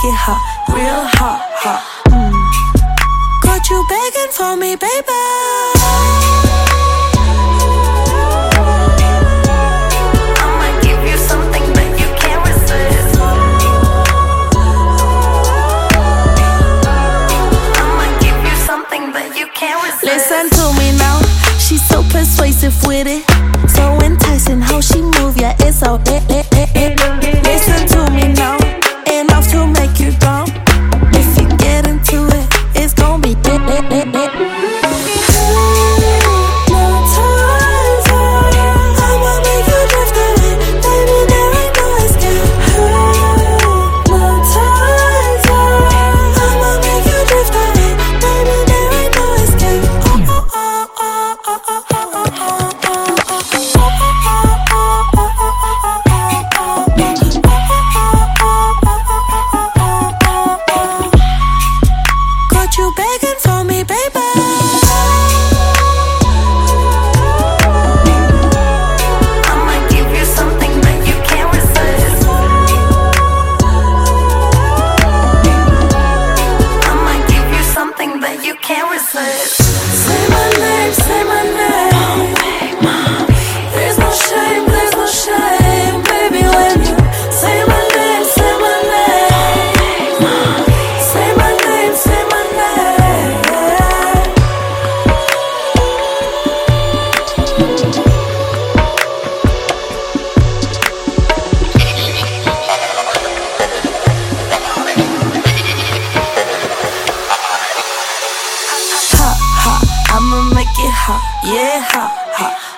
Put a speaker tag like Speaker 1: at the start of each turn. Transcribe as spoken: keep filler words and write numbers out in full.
Speaker 1: it hot, real hot, hot. Mm. Got you begging for me, baby. Listen to me now, she's so persuasive with it, so enticing how she move, yeah, it's so it, it, it, it. Listen to me now, enough to make you drown. If you get into it, it's gonna be it, it, it, it. Begging for me, baby. I'ma give you something that you can't resist. I'ma give you something that you can't resist. Say my name, say my name. There's no shame, there's no shame, baby, when you say my name, say my name. Say my name, say my name. Hot, hot, I'ma make it hot, yeah, hot, hot.